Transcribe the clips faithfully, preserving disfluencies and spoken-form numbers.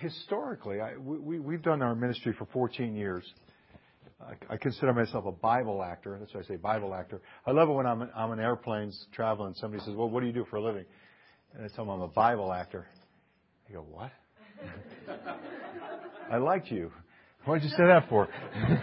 historically, I, we, we've done our ministry for fourteen years. I, I consider myself a Bible actor. That's why I say Bible actor. I love it when I'm, I'm on airplanes traveling. Somebody says, well, what do you do for a living? And I tell them I'm a Bible actor. They go, what? I liked you. What did you say that for?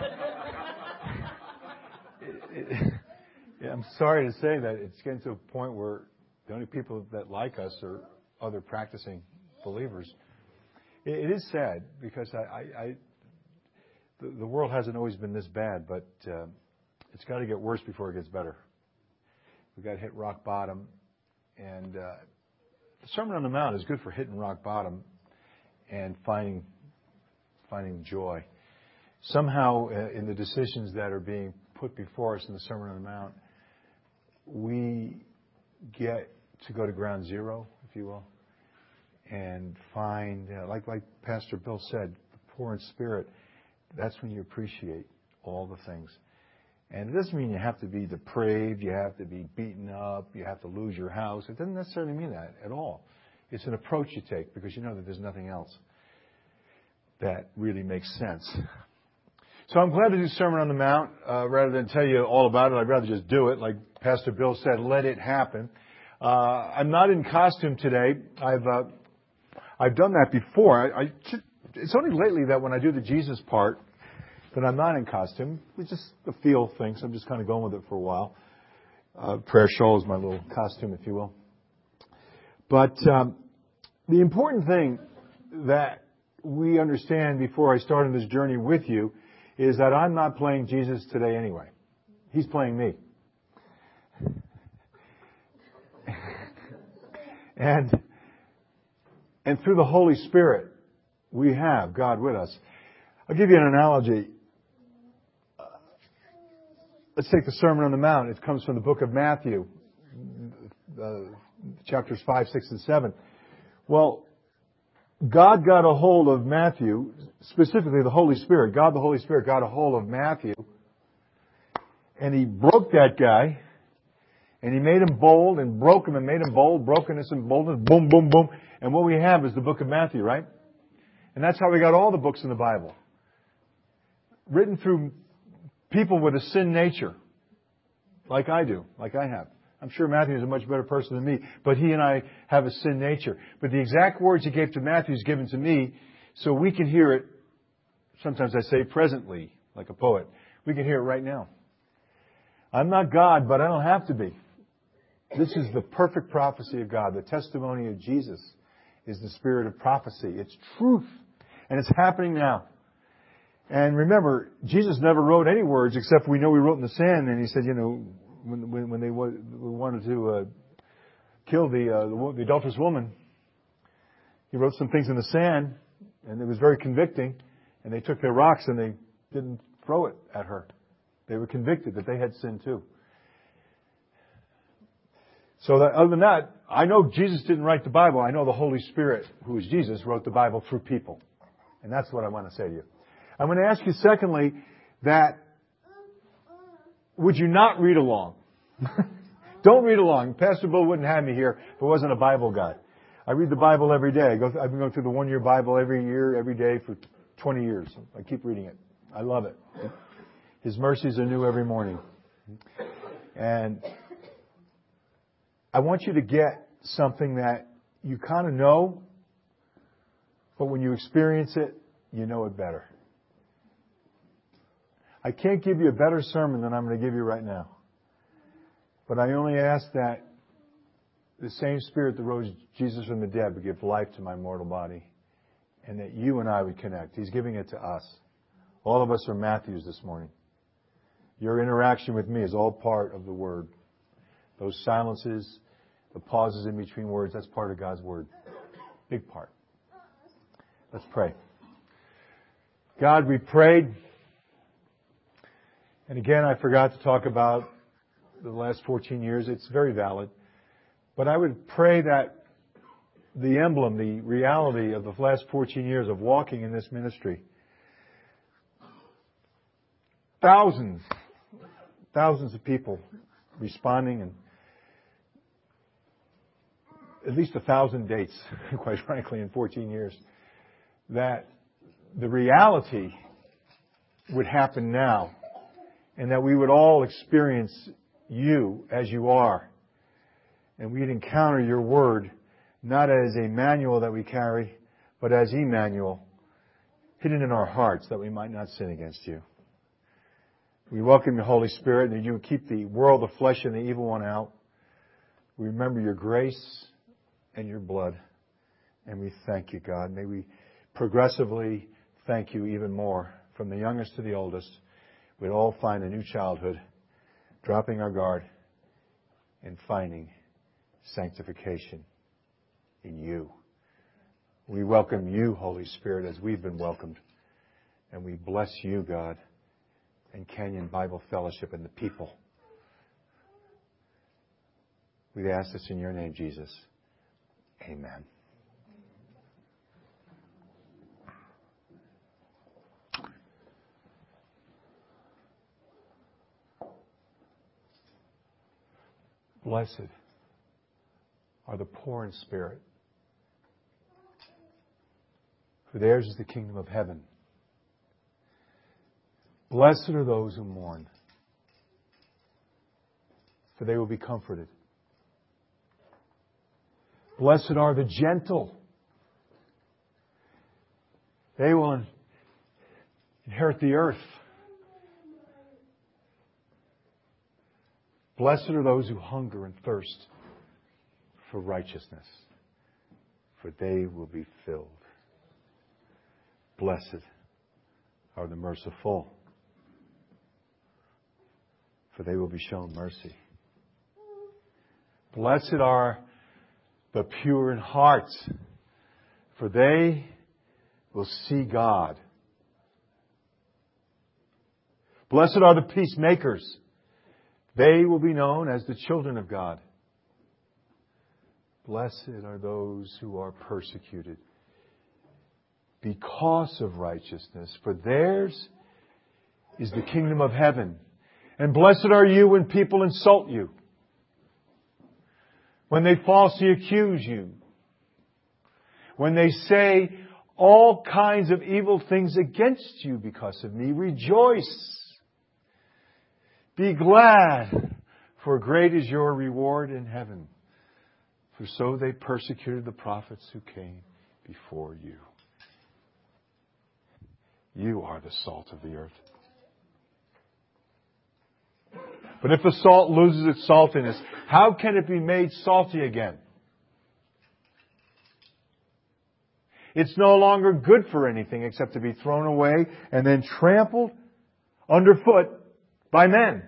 it, it, yeah, I'm sorry to say that it's getting to a point where the only people that like us are other practicing believers. It, it is sad because I, I, I the, the world hasn't always been this bad, but uh, it's got to get worse before it gets better. We've got to hit rock bottom, and uh, the Sermon on the Mount is good for hitting rock bottom and finding finding joy. Somehow, uh, in the decisions that are being put before us in the Sermon on the Mount, we get to go to ground zero, if you will, and find, uh, like like Pastor Bill said, the poor in spirit. That's when you appreciate all the things. And it doesn't mean you have to be depraved, you have to be beaten up, you have to lose your house. It doesn't necessarily mean that at all. It's an approach you take because you know that there's nothing else that really makes sense. So I'm glad to do Sermon on the Mount uh, rather than tell you all about it. I'd rather just do it. Like Pastor Bill said, let it happen. Uh, I'm not in costume today. I've uh, I've done that before. I, I, it's only lately that when I do the Jesus part that I'm not in costume. It's just a feel thing, so I'm just kind of going with it for a while. Uh, prayer shawl is my little costume, if you will. But um, the important thing that we understand before I start on this journey with you is that I'm not playing Jesus today anyway. He's playing me. and and through the Holy Spirit, we have God with us. I'll give you an analogy. Uh, let's take the Sermon on the Mount. It comes from the book of Matthew, uh, chapters five, six, and seven. Well, God got a hold of Matthew, specifically the Holy Spirit. God, the Holy Spirit, got a hold of Matthew, and He broke that guy, and He made him bold, and broke him, and made him bold, brokenness and boldness, boom, boom, boom. And what we have is the book of Matthew, right? And that's how we got all the books in the Bible. Written through people with a sin nature, like I do, like I have. I'm sure Matthew is a much better person than me, but he and I have a sin nature. But the exact words He gave to Matthew is given to me, so we can hear it, sometimes I say presently, like a poet. We can hear it right now. I'm not God, but I don't have to be. This is the perfect prophecy of God. The testimony of Jesus is the spirit of prophecy. It's truth. And it's happening now. And remember, Jesus never wrote any words except we know He wrote in the sand. And He said, you know, when, when, when they wanted to uh, kill the, uh, the the adulterous woman, He wrote some things in the sand, and it was very convicting. And they took their rocks and they didn't throw it at her. They were convicted that they had sinned too. So that, other than that, I know Jesus didn't write the Bible. I know the Holy Spirit, who is Jesus, wrote the Bible through people. And that's what I want to say to you. I'm going to ask you, secondly, that would you not read along? Don't read along. Pastor Bill wouldn't have me here if I wasn't a Bible guy. I read the Bible every day. I go through, I've been going through the one-year Bible every year, every day for twenty years. I keep reading it. I love it. His mercies are new every morning. And I want you to get something that you kind of know, but when you experience it, you know it better. I can't give you a better sermon than I'm going to give you right now. But I only ask that the same Spirit that rose Jesus from the dead would give life to my mortal body, and that you and I would connect. He's giving it to us. All of us are Matthews this morning. Your interaction with me is all part of the Word. Those silences, the pauses in between words, that's part of God's Word. Big part. Let's pray. God, we prayed. And again, I forgot to talk about the last fourteen years. It's very valid. But I would pray that the emblem, the reality of the last fourteen years of walking in this ministry, thousands, thousands of people responding, and at least a thousand dates, quite frankly, in fourteen years. that the reality would happen now, and that we would all experience You as You are. And we'd encounter Your Word not as a manual that we carry, but as Emmanuel, hidden in our hearts that we might not sin against You. We welcome Your Holy Spirit, and that You would keep the world, the flesh, and the evil one out. We remember Your grace and Your blood. And we thank You, God. May we progressively thank You even more. From the youngest to the oldest, we'd all find a new childhood, dropping our guard and finding sanctification in You. We welcome You, Holy Spirit, as we've been welcomed. And we bless You, God, and Canyon Bible Fellowship and the people. We ask this in Your name, Jesus. Amen. Blessed are the poor in spirit, for theirs is the kingdom of heaven. Blessed are those who mourn, for they will be comforted. Blessed are the gentle. They will inherit the earth. Blessed are those who hunger and thirst for righteousness, for they will be filled. Blessed are the merciful, for they will be shown mercy. Blessed are the pure in heart, for they will see God. Blessed are the peacemakers. They will be known as the children of God. Blessed are those who are persecuted because of righteousness, for theirs is the kingdom of heaven. And blessed are you when people insult you, when they falsely accuse you, when they say all kinds of evil things against you because of me. Rejoice. Be glad, for great is your reward in heaven. For so they persecuted the prophets who came before you. You are the salt of the earth. But if the salt loses its saltiness, how can it be made salty again? It's no longer good for anything except to be thrown away and then trampled underfoot by men.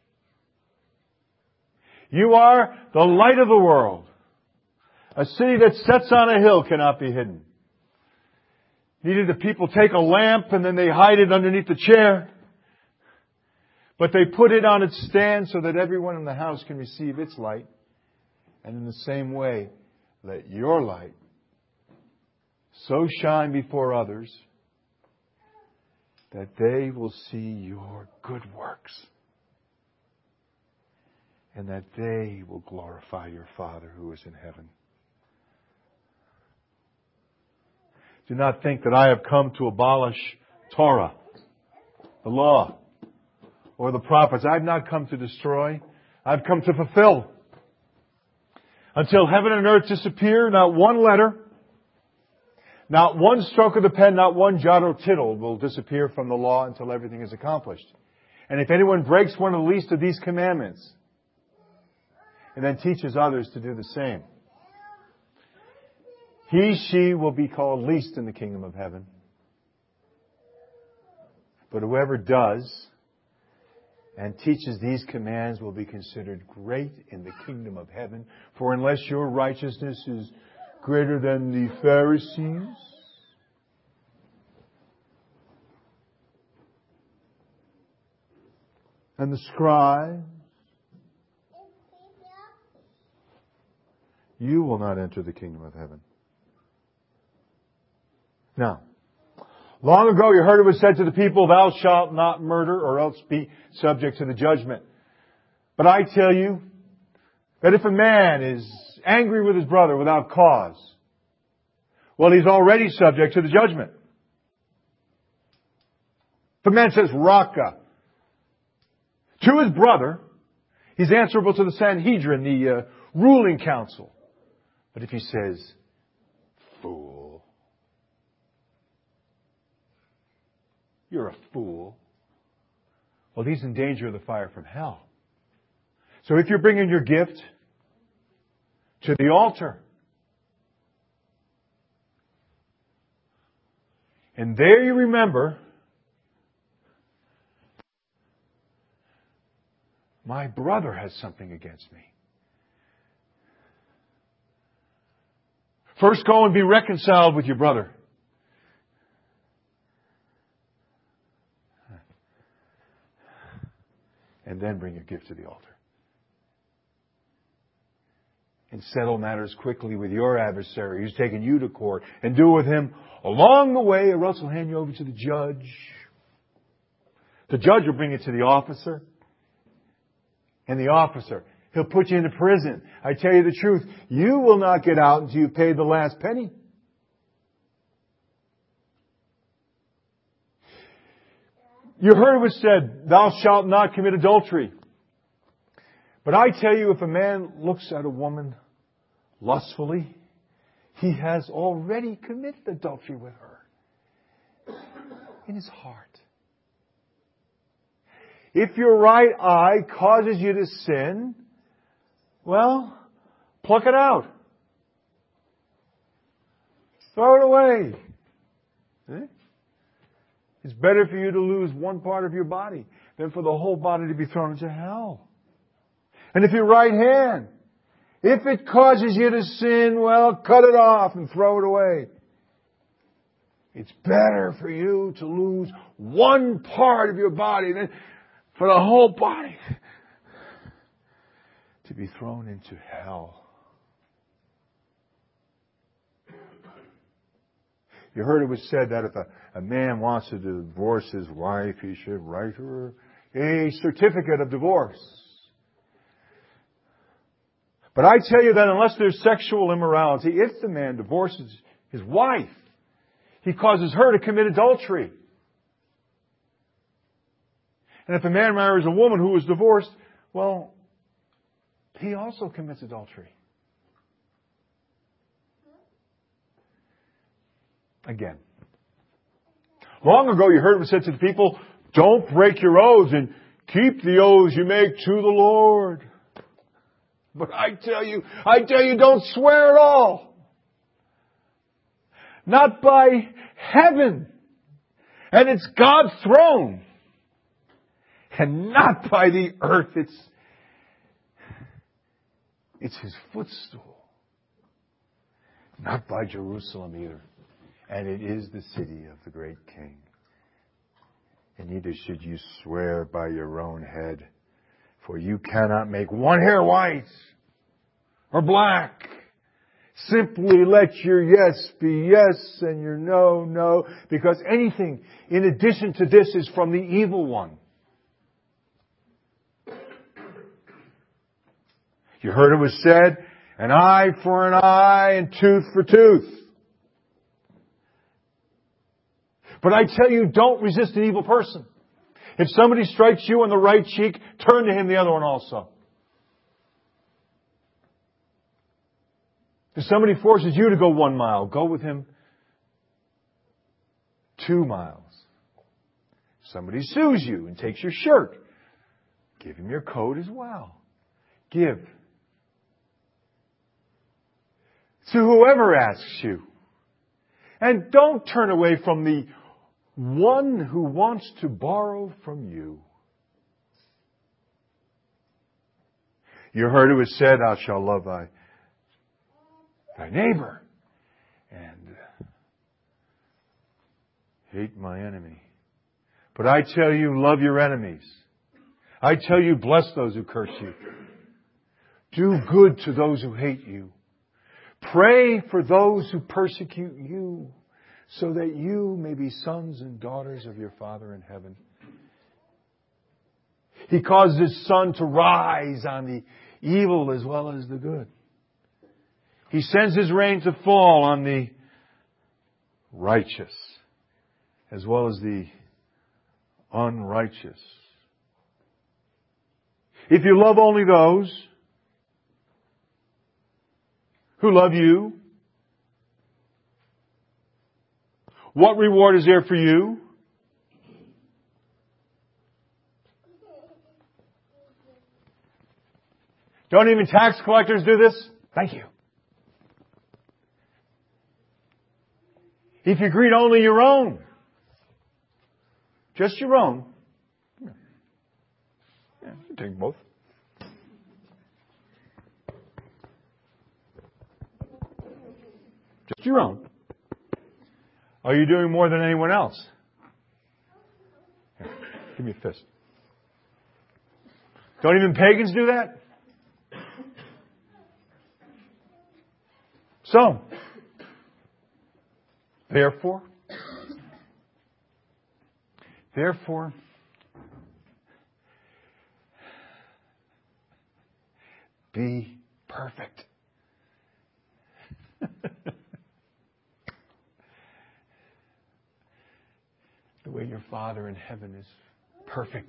You are the light of the world. A city that sets on a hill cannot be hidden. Neither do people take a lamp and then they hide it underneath the chair, but they put it on its stand so that everyone in the house can receive its light. And in the same way, let your light so shine before others that they will see your good works and that they will glorify your Father who is in heaven. Do not think that I have come to abolish Torah, the law, or the prophets. I have not come to destroy. I've come to fulfill. Until heaven and earth disappear, not one letter, not one stroke of the pen, not one jot or tittle will disappear from the law until everything is accomplished. And if anyone breaks one of the least of these commandments and then teaches others to do the same, he, she will be called least in the kingdom of heaven. But whoever does and teaches these commands will be considered great in the kingdom of heaven. For unless your righteousness is greater than the Pharisees, and the scribes, you will not enter the kingdom of heaven. Now, long ago you heard it was said to the people, thou shalt not murder or else be subject to the judgment. But I tell you that if a man is angry with his brother without cause, Well, he's already subject to the judgment. If a man says Raka to his brother, he's answerable to the Sanhedrin, the uh, ruling council. But if he says fool, you're a fool, well, he's in danger of the fire from hell. So if you're bringing your gift to the altar, and there you remember, my brother has something against me. First go and be reconciled with your brother. And then bring your gift to the altar. And settle matters quickly with your adversary who's taken you to court. And do with him along the way, or else he'll hand you over to the judge. The judge will bring it to the officer. And the officer, he'll put you into prison. I tell you the truth, you will not get out until you've paid the last penny. You heard it was said, thou shalt not commit adultery. But I tell you, if a man looks at a woman lustfully, he has already committed adultery with her in his heart. If your right eye causes you to sin, well, pluck it out. Throw it away. Eh? It's better for you to lose one part of your body than for the whole body to be thrown into hell. And if your right hand, if it causes you to sin, well, cut it off and throw it away. It's better for you to lose one part of your body than for the whole body to be thrown into hell. You heard it was said that if a, a man wants to divorce his wife, he should write her a certificate of divorce. But I tell you that unless there's sexual immorality, if the man divorces his wife, he causes her to commit adultery. And if a man marries a woman who is divorced, well, he also commits adultery. Again. Long ago you heard it was said to the people, don't break your oaths and keep the oaths you make to the Lord. But I tell you, I tell you, don't swear at all. Not by heaven. And it's God's throne. And not by the earth. It's, it's His footstool. Not by Jerusalem either. And it is the city of the great King. And neither should you swear by your own head. For you cannot make one hair white or black. Simply let your yes be yes and your no, no. Because anything in addition to this is from the evil one. You heard it was said, an eye for an eye and tooth for tooth. But I tell you, don't resist an evil person. If somebody strikes you on the right cheek, turn to him the other one also. If somebody forces you to go one mile, go with him two miles. If somebody sues you and takes your shirt, give him your coat as well. Give to whoever asks you. And don't turn away from the one who wants to borrow from you. You heard it was said, thou shalt love thy, thy neighbor and hate my enemy. But I tell you, love your enemies. I tell you, bless those who curse you. Do good to those who hate you. Pray for those who persecute you, so that you may be sons and daughters of your Father in heaven. He causes His sun to rise on the evil as well as the good. He sends His rain to fall on the righteous as well as the unrighteous. If you love only those who love you, what reward is there for you? Don't even tax collectors do this? Thank you. If you greet only your own, just your own, yeah, yeah you can take both. Just your own. Are you doing more than anyone else? Here, give me a fist. Don't even pagans do that? So, therefore, therefore, be perfect. The way your Father in heaven is perfect.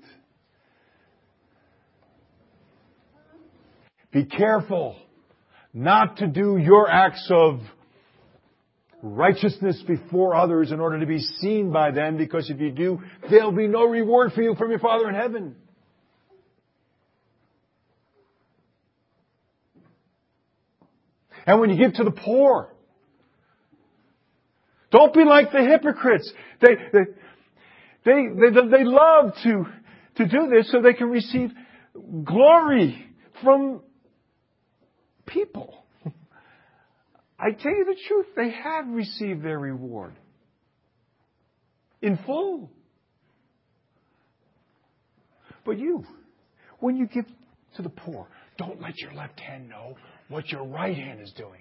Be careful not to do your acts of righteousness before others in order to be seen by them, because if you do, there'll be no reward for you from your Father in heaven. And when you give to the poor, don't be like the hypocrites. They they they they, they love to to do this so they can receive glory from people. I tell you the truth, they have received their reward in full. But you, when you give to the poor, don't let your left hand know what your right hand is doing.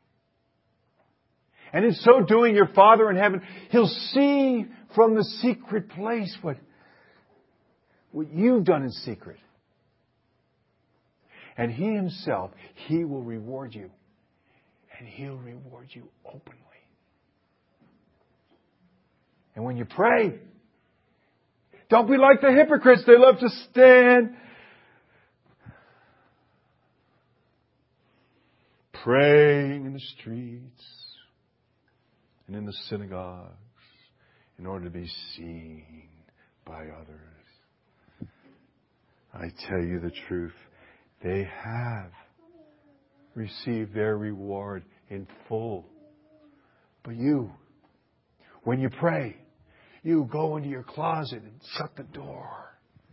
And in so doing, your Father in heaven, He'll see from the secret place what, what you've done in secret. And He Himself, He will reward you. And He'll reward you openly. And when you pray, don't be like the hypocrites. They love to stand praying in the streets and in the synagogues in order to be seen by others. I tell you the truth, they have received their reward in full. But you, when you pray, you go into your closet and shut the door.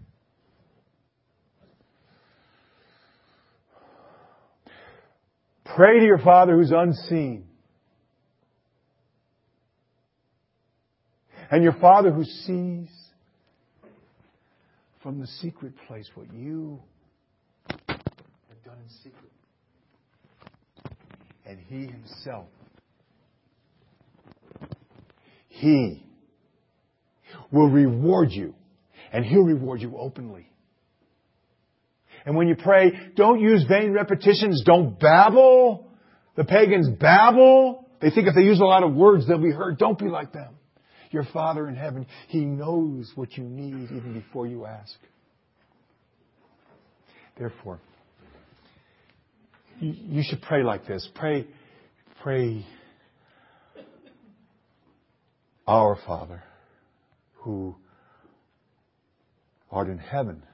Pray to your Father who's unseen. And your Father who sees from the secret place what you have done in secret. And He Himself, He will reward you. And He'll reward you openly. And when you pray, don't use vain repetitions. Don't babble. The pagans babble. They think if they use a lot of words, they'll be heard. Don't be like them. Your Father in heaven, He knows what you need even before you ask. Therefore, you, you should pray like this. Pray, pray, Our Father, who art in heaven,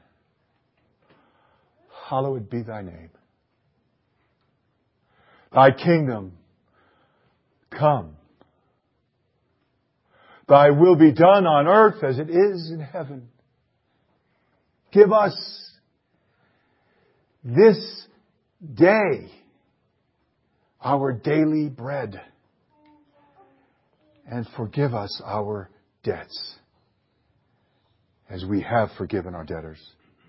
hallowed be Thy name. Thy kingdom come. Thy will be done on earth as it is in heaven. Give us this day our daily bread, and forgive us our debts as we have forgiven our debtors.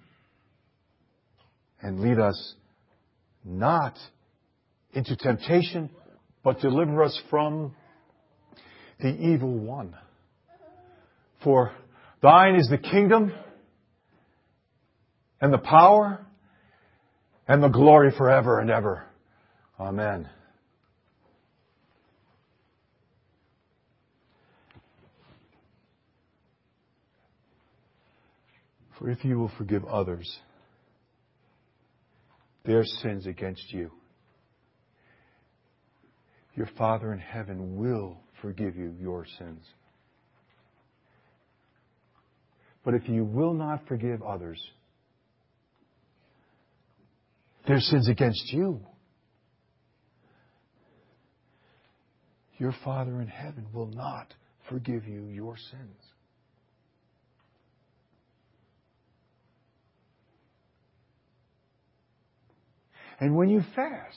And lead us not into temptation, but deliver us from the evil one. For Thine is the kingdom and the power and the glory forever and ever. Amen. For if you will forgive others their sins against you, your Father in heaven will forgive you your sins. But if you will not forgive others their sins against you, your Father in heaven will not forgive you your sins. And when you fast,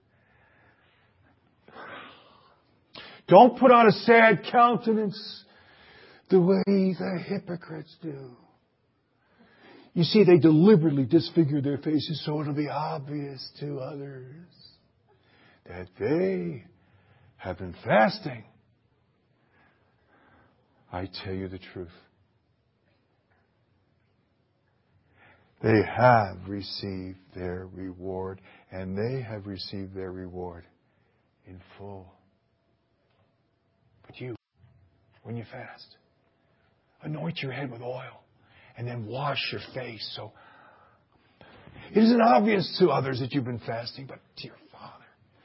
don't put on a sad countenance the way the hypocrites do. You see, they deliberately disfigure their faces so it'll be obvious to others that they have been fasting. I tell you the truth. They have received their reward, and they have received their reward in full. But you, when you fast, anoint your head with oil and then wash your face. So it isn't obvious to others that you've been fasting, but to your Father,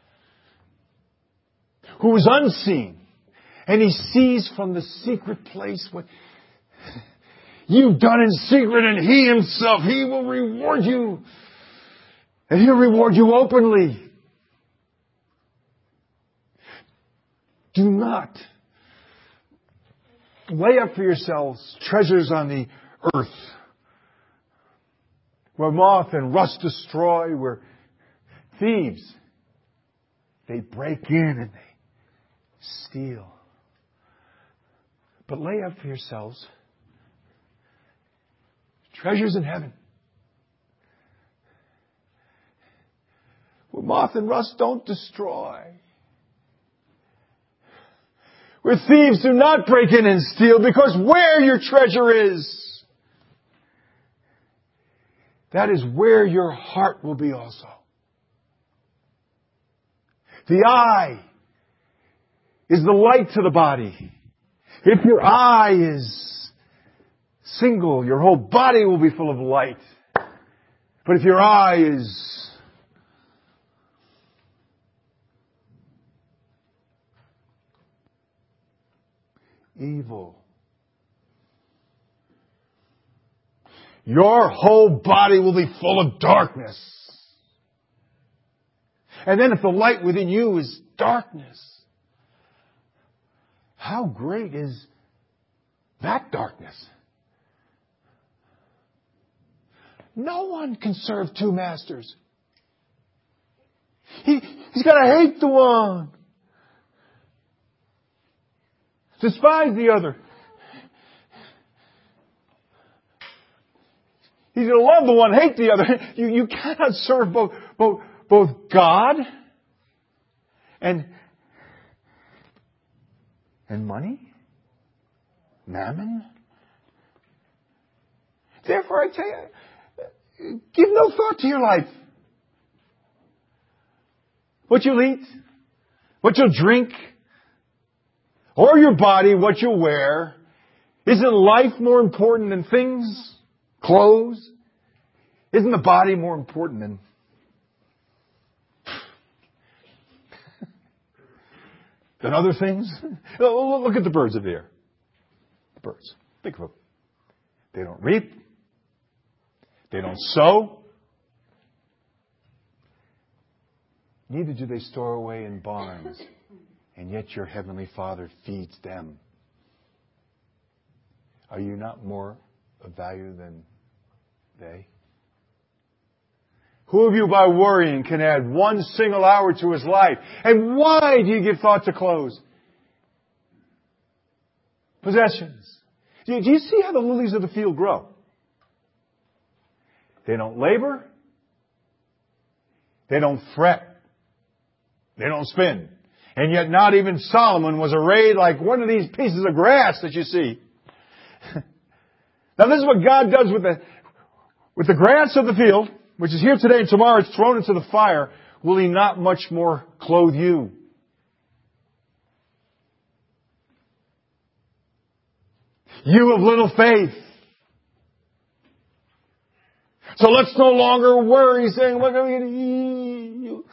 who is unseen, and He sees from the secret place what you've done in secret, and He Himself, He will reward you. And He'll reward you openly. Do not lay up for yourselves treasures on the earth, where moth and rust destroy, where thieves, they break in and they steal. But lay up for yourselves treasures in heaven, where moth and rust don't destroy, where thieves do not break in and steal, because where your treasure is, that is where your heart will be also. The eye is the light to the body. If your eye is single, your whole body will be full of light. But if your eye is evil, your whole body will be full of darkness. And then if the light within you is darkness, how great is that darkness? No one can serve two masters. He, he's got to hate the one, despise the other. He's going to love the one, hate the other. You, you cannot serve both, both, both God and, and money, mammon. Therefore, I tell you, give no thought to your life. What you'll eat, what you'll drink, or your body, what you'll wear. Isn't life more important than things? Clothes? Isn't the body more important than than other things? Look at the birds of the air. The birds. Think of them. They don't reap. They don't sow. Neither do they store away in barns. And yet your heavenly Father feeds them. Are you not more of value than they? Who of you by worrying can add one single hour to his life? And why do you give thought to clothes? Possessions. Do you see how the lilies of the field grow? They don't labor. They don't fret. They don't spin. And yet not even Solomon was arrayed like one of these pieces of grass that you see. Now this is what God does with the, with the grass of the field, which is here today and tomorrow it's thrown into the fire. Will He not much more clothe you? You of little faith. So let's no longer worry, saying, what are we going to eat?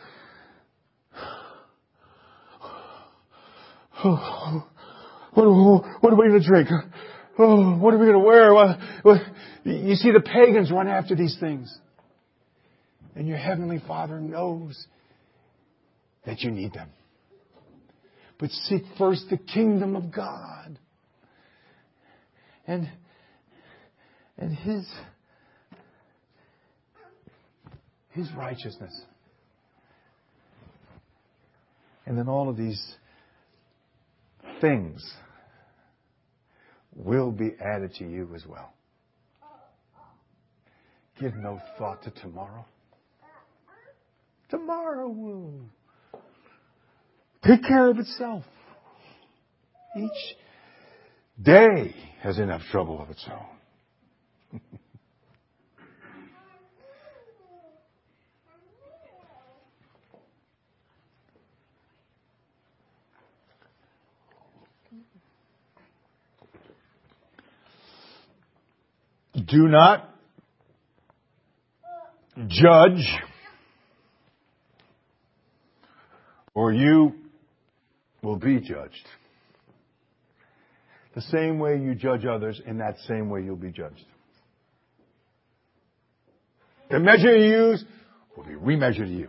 Oh, what, what are we going to drink? Oh, what are we going to wear? What, what? You see, the pagans run after these things. And your Heavenly Father knows that you need them. But seek first the kingdom of God. And, and His, His righteousness. And then all of these things will be added to you as well. Give no thought to tomorrow. Tomorrow will take care of itself. Each day has enough trouble of its own. Do not judge, or you will be judged. The same way you judge others, in that same way you'll be judged. The measure you use will be remeasured to you.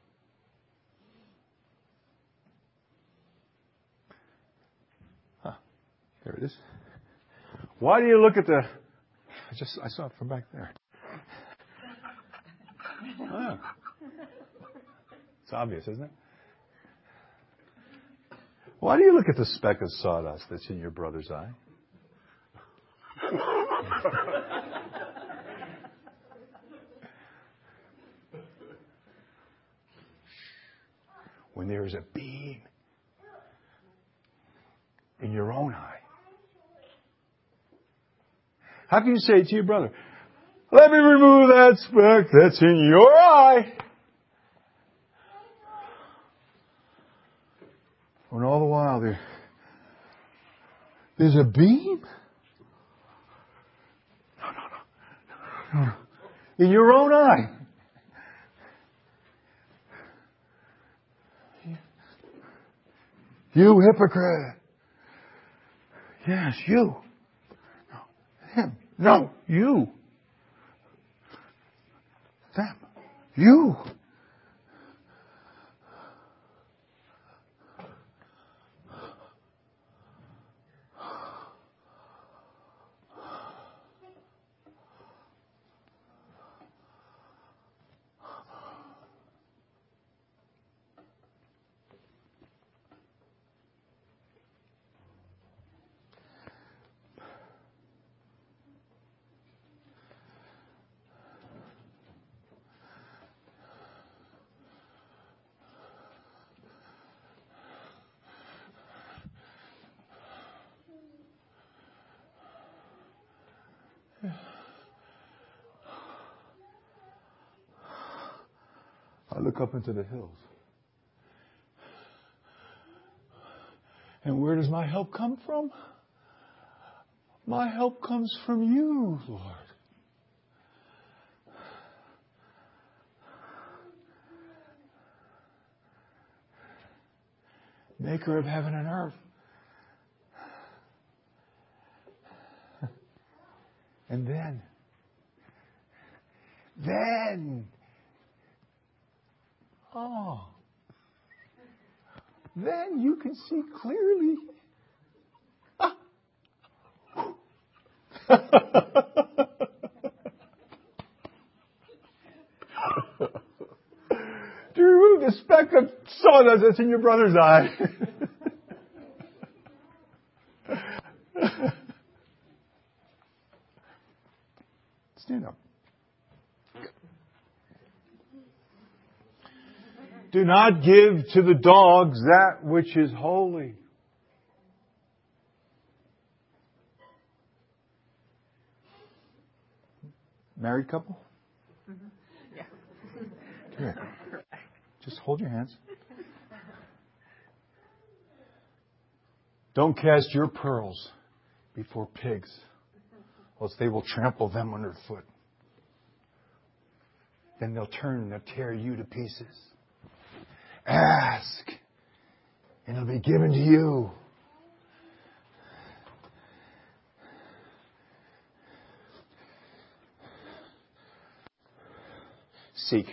Huh. There it is. Why do you look at the... I just I saw it from back there. Oh. It's obvious, isn't it? Why do you look at the speck of sawdust that's in your brother's eye? When there is a beam in your own eye. How can you say to your brother, let me remove that speck that's in your eye? When all the while there, there's a beam? No, no, no, no, no. In your own eye. You hypocrite. Yes, you. No, him. No, you. Them. You. I look up into the hills. And where does my help come from? My help comes from you, Lord. Maker of heaven and earth. And then, then, oh, then you can see clearly. Ah. To remove the speck of sawdust that's in your brother's eye. Stand up. Do not give to the dogs that which is holy. Married couple? Mm-hmm. Yeah. Here. Just hold your hands. Don't cast your pearls before pigs, else they will trample them underfoot. then they'll turn and they'll tear you to pieces. Ask, and it'll be given to you. Seek,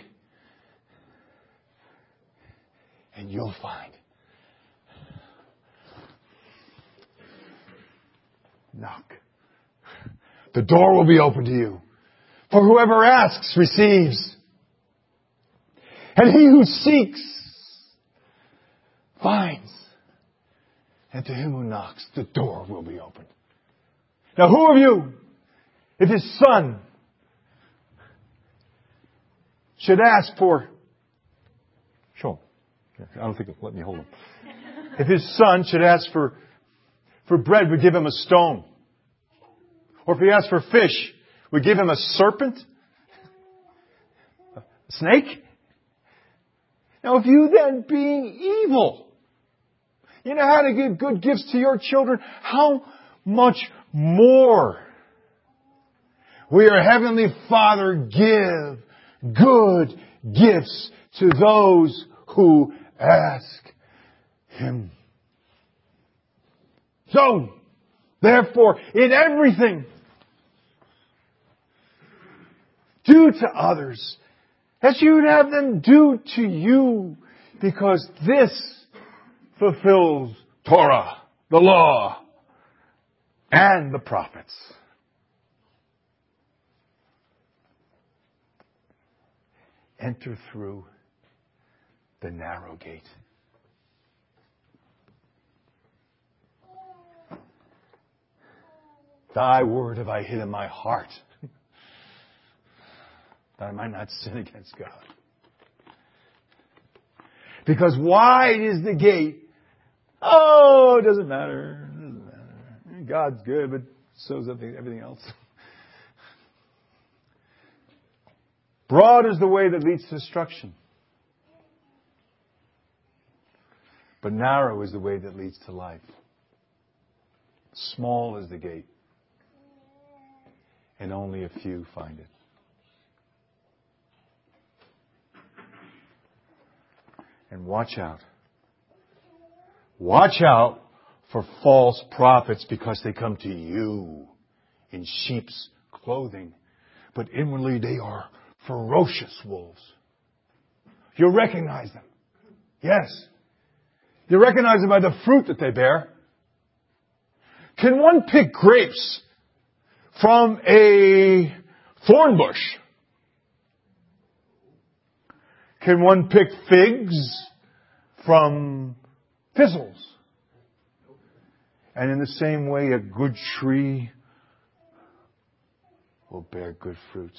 and you'll find. Knock. The door will be open to you. For whoever asks receives. And he who seeks finds. And to him who knocks, the door will be opened. Now who of you, if his son should ask for... Show him. I don't think it'll let me hold him. If his son should ask for, for bread, we give him a stone. Or if he asks for fish, we give him a serpent? A snake? Now if you then, being evil, you know how to give good gifts to your children, how much more will your Heavenly Father give good gifts to those who ask Him? So, therefore, in everything, do to others as you would have them do to you, because this fulfills Torah, the law, and the prophets. Enter through the narrow gate. Thy word have I hid in my heart, that I might not sin against God. Because wide is the gate. Oh, it doesn't matter. It doesn't matter. God's good, but so is everything else. Broad is the way that leads to destruction. But narrow is the way that leads to life. Small is the gate. And only a few find it. And watch out. Watch out for false prophets, because they come to you in sheep's clothing, but inwardly they are ferocious wolves. You recognize them. Yes. You recognize them by the fruit that they bear. Can one pick grapes from a thorn bush? Can one pick figs from thistles? And in the same way, a good tree will bear good fruit.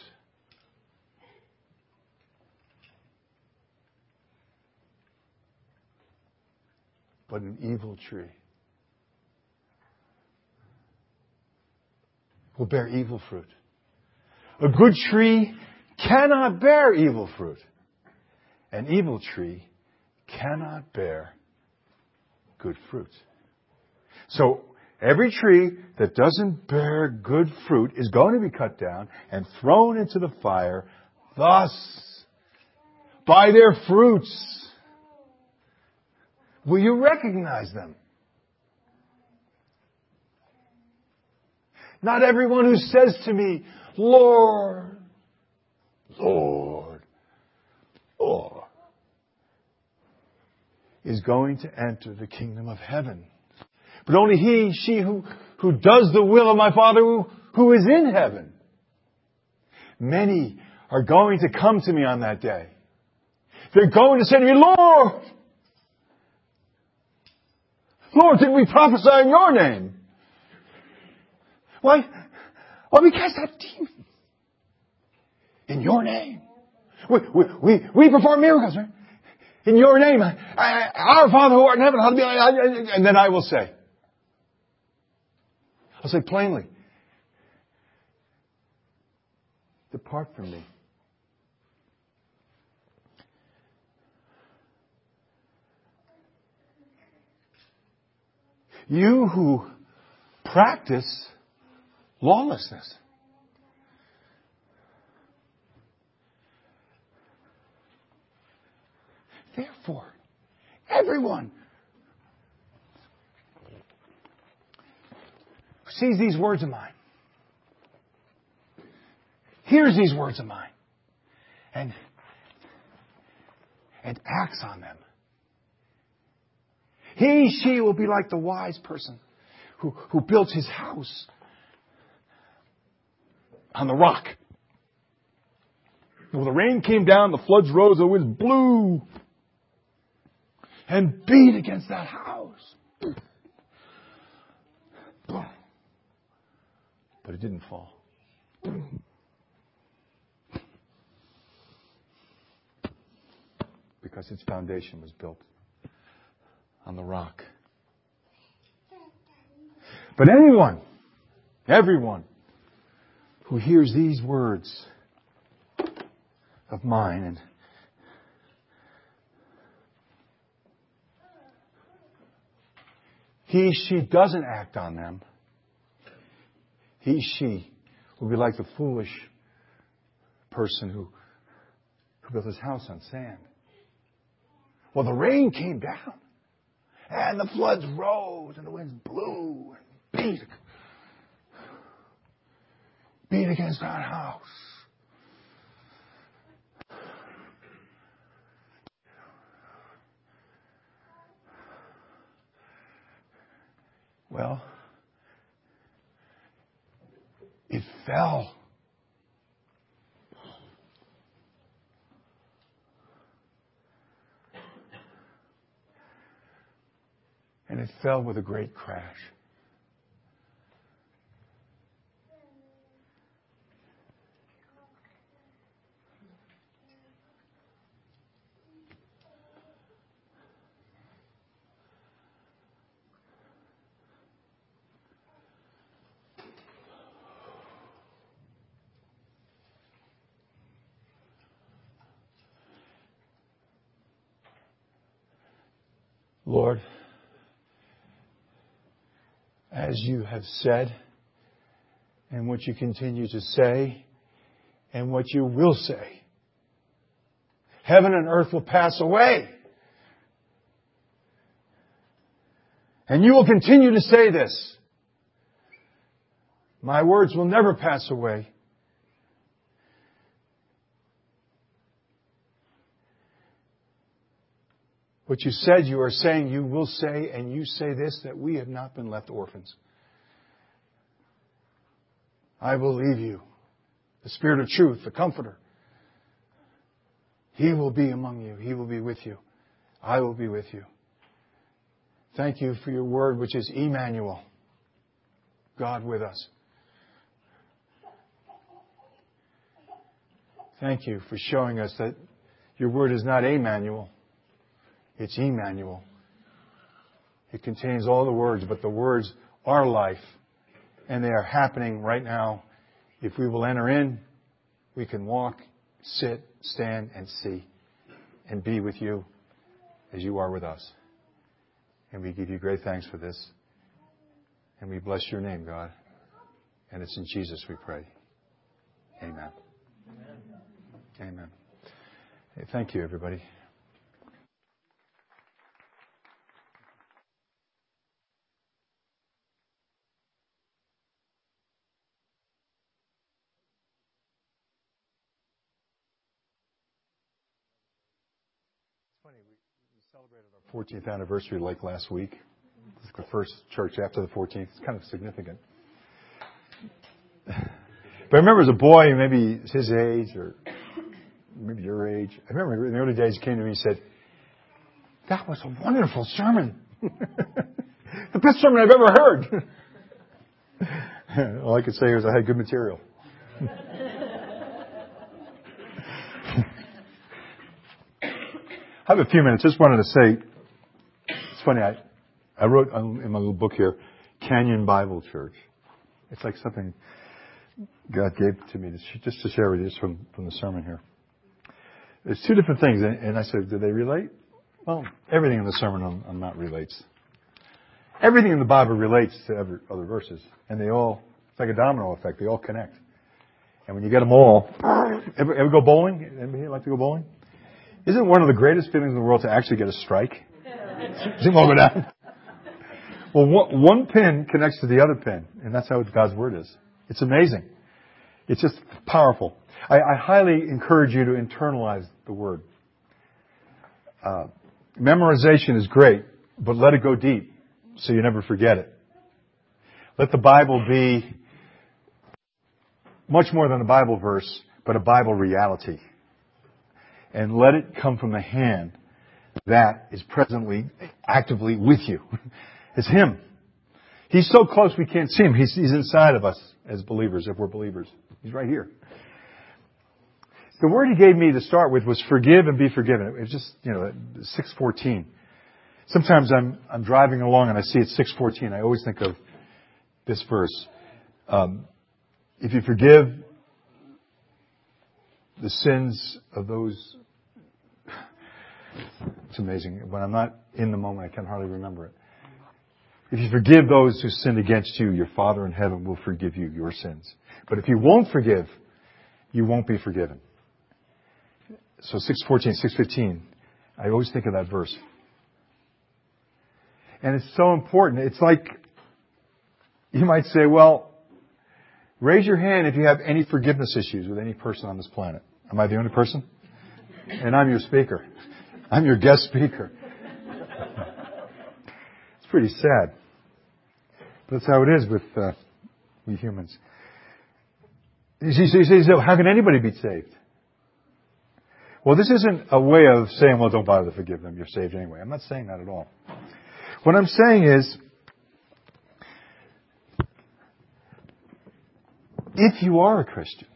But an evil tree will bear evil fruit. A good tree cannot bear evil fruit. An evil tree cannot bear good fruit. So every tree that doesn't bear good fruit is going to be cut down and thrown into the fire. Thus, by their fruits, will you recognize them? Not everyone who says to me, Lord, Lord, Lord, is going to enter the kingdom of heaven. But only he, she who, who does the will of my Father who, who is in heaven. Many are going to come to me on that day. They're going to say to me, Lord, Lord, did we prophesy in your name? Why? Well, we cast out demons in your name. We, we, we, we perform miracles, right? In your name. I, I, our Father who art in heaven, hallowed be thy name. And then I will say, I'll say plainly, depart from me. You who practice lawlessness. Therefore, everyone who sees these words of mine, hears these words of mine, and, and acts on them, he, she will be like the wise person who, who built his house on the rock. And when the rain came down, the floods rose, the winds blew and beat against that house. But it didn't fall. Because its foundation was built on the rock. But anyone, everyone who hears these words of mine and he, she doesn't act on them, he, she will be like the foolish person who, who built his house on sand. Well, the rain came down, and the floods rose, and the winds blew and beat, beat against that house. Well, it fell. And it fell with a great crash. Lord, as you have said, and what you continue to say, and what you will say, heaven and earth will pass away. And you will continue to say this. My words will never pass away. What you said, you are saying, you will say, and you say this, that we have not been left orphans. I will leave you, the Spirit of truth, the Comforter. He will be among you. He will be with you. I will be with you. Thank you for your word, which is Emmanuel, God with us. Thank you for showing us that your word is not a manual. It's Emmanuel. It contains all the words, but the words are life. And they are happening right now. If we will enter in, we can walk, sit, stand, and see, and be with you as you are with us. And we give you great thanks for this. And we bless your name, God. And it's in Jesus we pray. Amen. Amen. Amen. Hey, thank you, everybody. Funny, we, we celebrated our fourteenth anniversary like last week. It's the first church after the fourteenth. It's kind of significant. But I remember as a boy, maybe his age or maybe your age, I remember in the early days he came to me and said, "That was a wonderful sermon. The best sermon I've ever heard." All I could say was I had good material. I have a few minutes. Just wanted to say, it's funny, I, I wrote in my little book here, Canyon Bible Church. It's like something God gave to me to, just to share with you from, from the sermon here. There's two different things, and I said, do they relate? Well, everything in the Sermon on, on Mount relates. Everything in the Bible relates to every, other verses, and they all, it's like a domino effect, they all connect. And when you get them all, ever, ever go bowling? Anybody here like to go bowling? Isn't one of the greatest feelings in the world to actually get a strike? See them all go down. Well, one, one pin connects to the other pin, and that's how God's Word is. It's amazing. It's just powerful. I, I highly encourage you to internalize the Word. Uh, memorization is great, but let it go deep so you never forget it. Let the Bible be much more than a Bible verse, but a Bible reality. And let it come from the hand that is presently, actively with you. It's Him. He's so close we can't see Him. He's, he's inside of us as believers, if we're believers. He's right here. The word He gave me to start with was forgive and be forgiven. It was just, you know, six fourteen. Sometimes I'm I'm driving along and I see it's six fourteen. I always think of this verse. Um, if you forgive the sins of those... It's amazing. When I'm not in the moment, I can hardly remember it. If you forgive those who sinned against you, your Father in heaven will forgive you your sins. But if you won't forgive, you won't be forgiven. So six fourteen, six fifteen, I always think of that verse. And it's so important. It's like, you might say, well, raise your hand if you have any forgiveness issues with any person on this planet. Am I the only person? And I'm your speaker. I'm your guest speaker. It's pretty sad. But that's how it is with uh, we humans. You see, so you say, so how can anybody be saved? Well, this isn't a way of saying, well, don't bother to forgive them. You're saved anyway. I'm not saying that at all. What I'm saying is, if you are a Christian,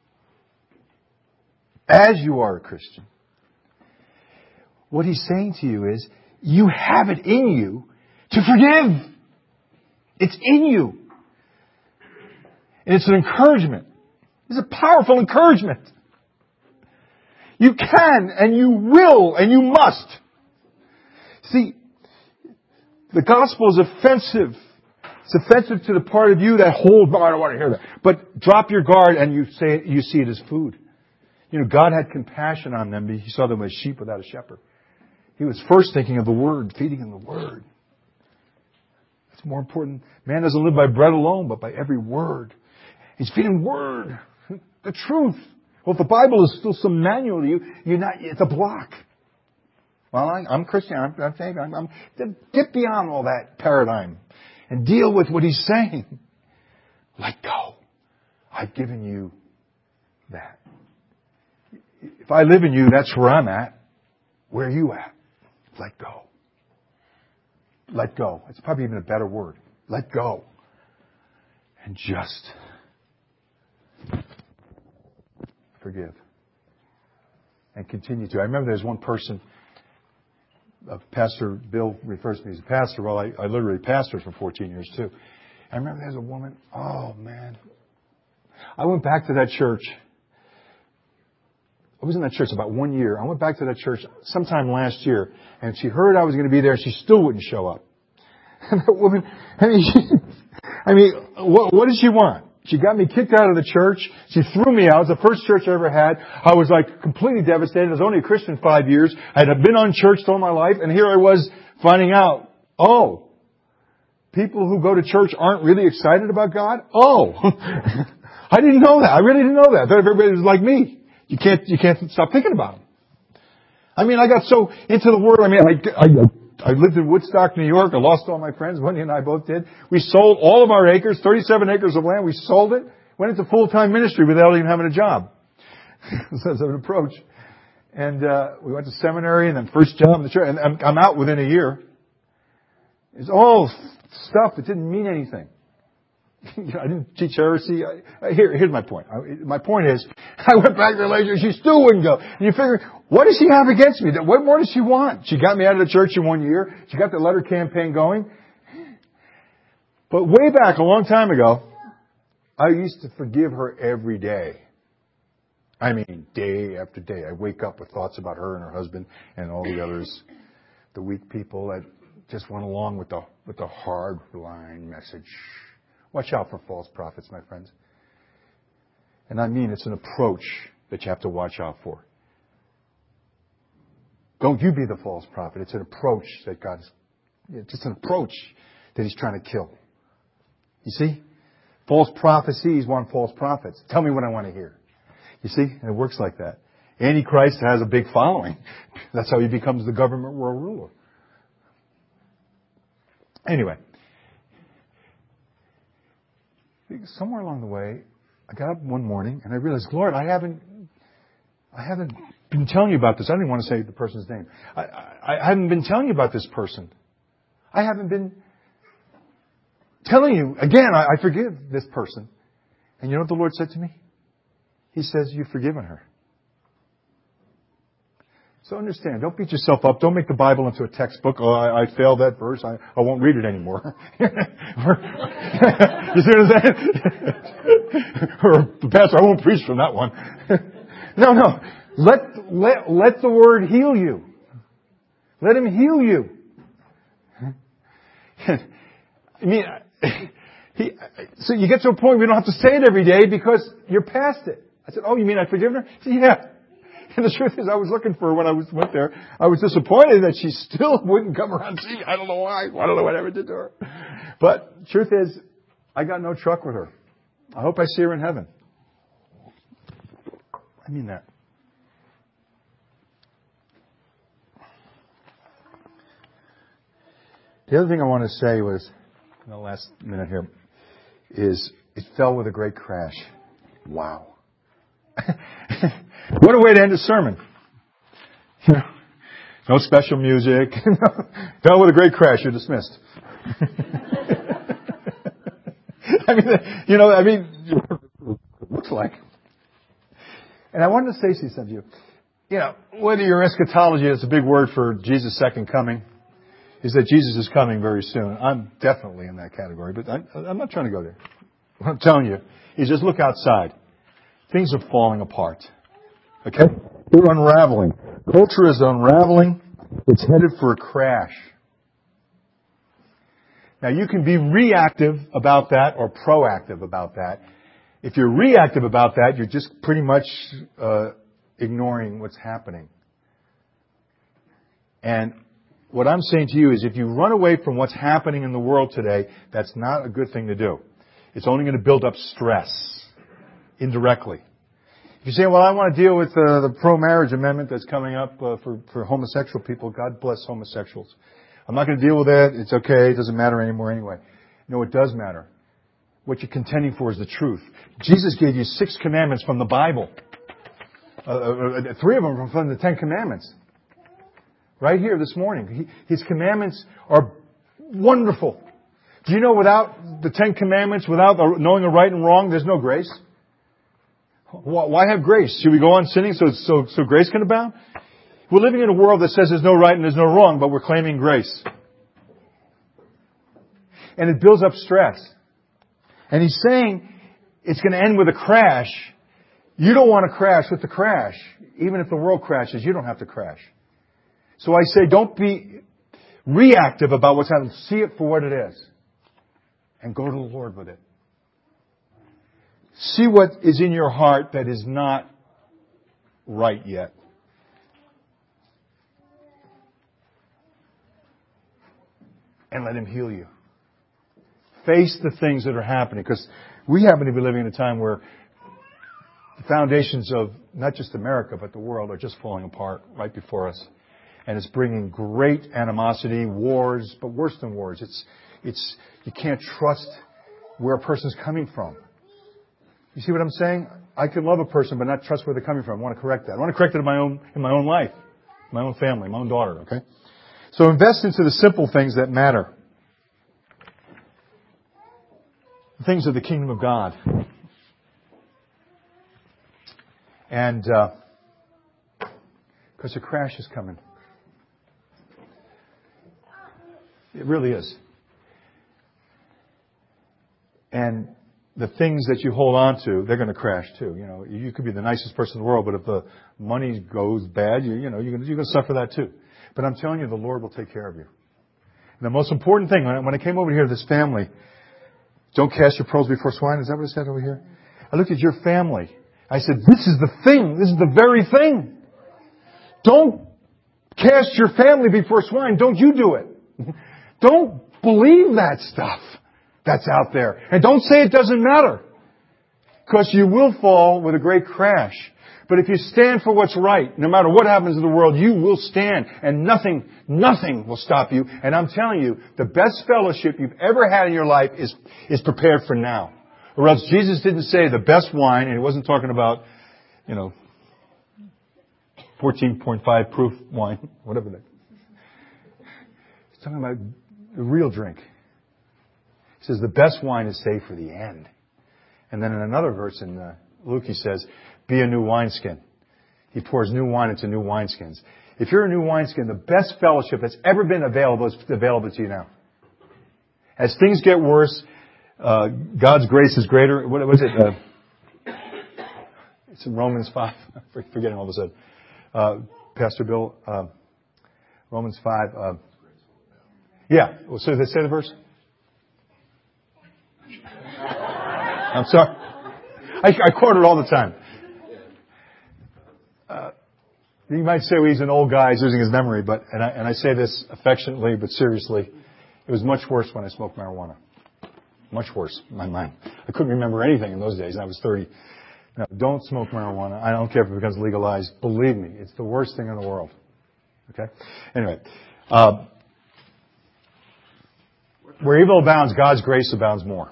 as you are a Christian, what He's saying to you is, you have it in you to forgive. It's in you. And it's an encouragement. It's a powerful encouragement. You can and you will and you must. See, the gospel is offensive. It's offensive to the part of you that holds, oh, I don't want to hear that. But drop your guard and you say you see it as food. You know, God had compassion on them. He saw them as sheep without a shepherd. He was first thinking of the Word, feeding them the Word. It's more important. Man doesn't live by bread alone, but by every word. He's feeding Word, the truth. Well, if the Bible is still some manual to you, you're not, it's a block. Well, I, I'm Christian. I'm, I'm saying, I'm, I'm, get beyond all that paradigm and deal with what He's saying. Let go. I've given you that. If I live in you, that's where I'm at. Where are you at? Let go. Let go. It's probably even a better word. Let go. And just forgive. And continue to. I remember there's one person, uh, Pastor Bill refers to me as a pastor. Well, I, I literally pastored for fourteen years too. I remember there's a woman, oh man. I went back to that church. I was in that church about one year. I went back to that church sometime last year, and she heard I was going to be there. She still wouldn't show up. And that woman, I mean, she, I mean, what, what did she want? She got me kicked out of the church. She threw me out. It was the first church I ever had. I was like completely devastated. I was only a Christian five years. I had been unchurched all my life, and here I was finding out, oh, people who go to church aren't really excited about God? Oh, I didn't know that. I really didn't know that. I thought everybody was like me. You can't, you can't stop thinking about them. I mean, I got so into the Word. I mean, I, I, I lived in Woodstock, New York. I lost all my friends. Wendy and I both did. We sold all of our acres, thirty-seven acres of land. We sold it. Went into full-time ministry without even having a job. That's an approach. And, uh, we went to seminary and then first job in the church. And I'm, I'm out within a year. It's all stuff that didn't mean anything. I didn't teach heresy. I, I, here, here's my point. I, my point is, I went back to the lady, she still wouldn't go. And you figure, what does she have against me? What more does she want? She got me out of the church in one year. She got the letter campaign going. But way back, a long time ago, I used to forgive her every day. I mean, day after day. I wake up with thoughts about her and her husband and all the others, the weak people that just went along with the with the hard line message. Watch out for false prophets, my friends. And I mean, it's an approach that you have to watch out for. Don't you be the false prophet. It's an approach that God's, it's just an approach that He's trying to kill. You see? False prophecies want false prophets. Tell me what I want to hear. You see? And it works like that. Antichrist has a big following. That's how he becomes the government world ruler. Anyway. Somewhere along the way, I got up one morning and I realized, Lord, I haven't, I haven't been telling you about this. I didn't want to say the person's name. I, I, I haven't been telling you about this person. I haven't been telling you, again, I, I forgive this person. And you know what the Lord said to me? He says, you've forgiven her. So understand, don't beat yourself up. Don't make the Bible into a textbook. Oh, I, I failed that verse. I, I won't read it anymore. You see what I'm saying? Or, Pastor, I won't preach from that one. No, no. Let, let, let the Word heal you. Let Him heal you. I mean, he, so you get to a point where you don't have to say it every day because you're past it. I said, oh, you mean I've forgiven her? He said, yeah. And the truth is, I was looking for her when I was went there. I was disappointed that she still wouldn't come around and see me. I don't know why. I don't know what I ever did to her. But truth is, I got no truck with her. I hope I see her in heaven. I mean that. The other thing I want to say was, in the last minute here, is it fell with a great crash. Wow. What a way to end a sermon. You know, no special music. Fell with a great crash. You're dismissed. I mean, you know, I mean, it looks like. And I wanted to say to some of you, you know, whether you're eschatology, it's a big word for Jesus' second coming, is that Jesus is coming very soon. I'm definitely in that category, but I, I'm not trying to go there. What I'm telling you is just look outside. Things are falling apart. Okay? They're unraveling. Culture is unraveling. It's headed for a crash. Now, you can be reactive about that or proactive about that. If you're reactive about that, you're just pretty much uh, ignoring what's happening. And what I'm saying to you is if you run away from what's happening in the world today, that's not a good thing to do. It's only going to build up stress indirectly. If you say, well, I want to deal with uh, the pro-marriage amendment that's coming up uh, for, for homosexual people, God bless homosexuals. I'm not going to deal with that. It's okay. It doesn't matter anymore anyway. No, it does matter. What you're contending for is the truth. Jesus gave you six commandments from the Bible. Uh, uh, three of them from the Ten Commandments. Right here this morning. He, his commandments are wonderful. Do you know without the Ten Commandments, without knowing the right and wrong, there's no grace? Why have grace? Should we go on sinning so, so, so grace can abound? We're living in a world that says there's no right and there's no wrong, but we're claiming grace. And it builds up stress. And he's saying it's going to end with a crash. You don't want to crash with the crash. Even if the world crashes, you don't have to crash. So I say don't be reactive about what's happening. See it for what it is. And go to the Lord with it. See what is in your heart that is not right yet. And let Him heal you. Face the things that are happening. Because we happen to be living in a time where the foundations of not just America, but the world are just falling apart right before us. And it's bringing great animosity, wars, but worse than wars. It's, it's, you can't trust where a person's coming from. You see what I'm saying? I could love a person, but not trust where they're coming from. I want to correct that. I want to correct it in my own, in my own life, my own family, my own daughter, okay? So invest into the simple things that matter. The things of the kingdom of God. And, uh, because a crash is coming. It really is. And the things that you hold on to, they're going to crash too. You know, you could be the nicest person in the world, but if the money goes bad, you, you know, you're going, to, you're going to suffer that too. But I'm telling you, the Lord will take care of you. And the most important thing, when I, when I came over here to this family, don't cast your pearls before swine. Is that what it said over here? I looked at your family. I said, this is the thing. This is the very thing. Don't cast your family before swine. Don't you do it. Don't believe that stuff that's out there. And don't say it doesn't matter. Because you will fall with a great crash. But if you stand for what's right, no matter what happens in the world, you will stand. And nothing, nothing will stop you. And I'm telling you, the best fellowship you've ever had in your life is, is prepared for now. Or else Jesus didn't say the best wine, and he wasn't talking about, you know, fourteen point five proof wine, whatever that. He's talking about the real drink. He says the best wine is saved for the end. And then in another verse in uh, Luke, he says, be a new wineskin. He pours new wine into new wineskins. If you're a new wineskin, the best fellowship that's ever been available is available to you now. As things get worse, uh, God's grace is greater. What was it? Uh, it's in Romans five. I'm forgetting all of a sudden. Uh, Pastor Bill, uh, Romans five. Uh, yeah. So did they say the verse? I'm sorry. I, I quote it all the time. Uh, you might say, well, he's an old guy, he's losing his memory, but, and I, and I say this affectionately, but seriously, it was much worse when I smoked marijuana. Much worse in my mind. I couldn't remember anything in those days, and I was thirty. No, don't smoke marijuana. I don't care if it becomes legalized. Believe me, it's the worst thing in the world. Okay? Anyway, uh, where evil abounds, God's grace abounds more.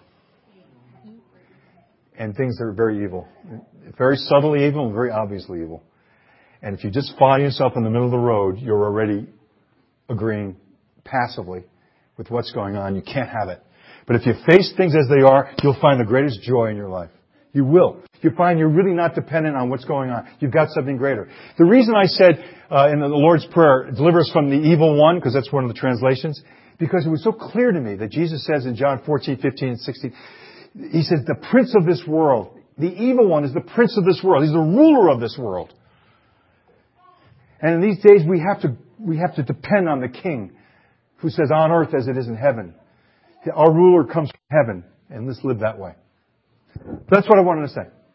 And things that are very evil. Very subtly evil and very obviously evil. And if you just find yourself in the middle of the road, you're already agreeing passively with what's going on. You can't have it. But if you face things as they are, you'll find the greatest joy in your life. You will. You find you're really not dependent on what's going on. You've got something greater. The reason I said uh, in the Lord's Prayer, deliver us from the evil one, because that's one of the translations, because it was so clear to me that Jesus says in John fourteen, fifteen, and sixteen, He says, the prince of this world, the evil one is the prince of this world. He's the ruler of this world. And in these days, we have to, we have to depend on the King who says, on earth as it is in heaven. Our ruler comes from heaven, and let's live that way. That's what I wanted to say.